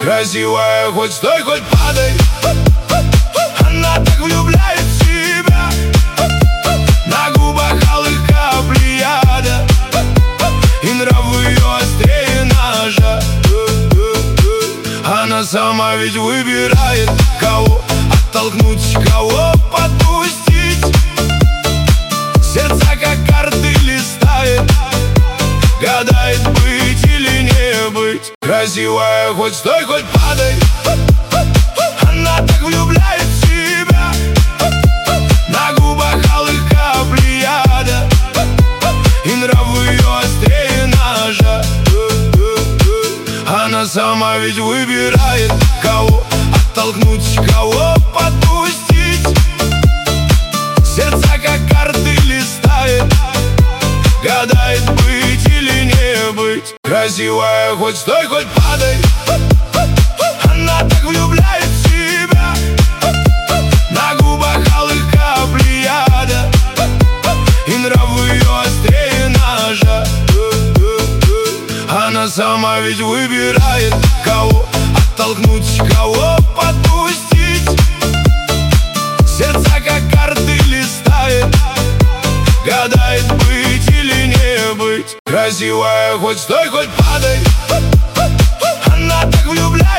Красивая, хоть стой, хоть падай. Она так влюбляет в себя. На губах алых капли яда, и нрав ее острее ножа. Она сама ведь выбирает, кого оттолкнуть, кого подпустить. Сердца как карты листает, гадает, быть или не быть. Красивая, хоть стой, хоть падай. Она так влюбляет в себя. На губах алых капли яда, и нрав ее острее ножа. Она сама ведь выбирает, кого оттолкнуть, кого подпустить. Сердца как карты листает, гадает, быть или не быть. Красивая, хоть стой, хоть падай. Она так влюбляет в себя. На губах алых капли яда, и нрав ее острее ножа. Она сама ведь выбирает, кого оттолкнуть, кого подпустить. Сердца как карты листает, гадает, быть или не быть. Красивая, хоть стой, хоть падай. Она так влюбляет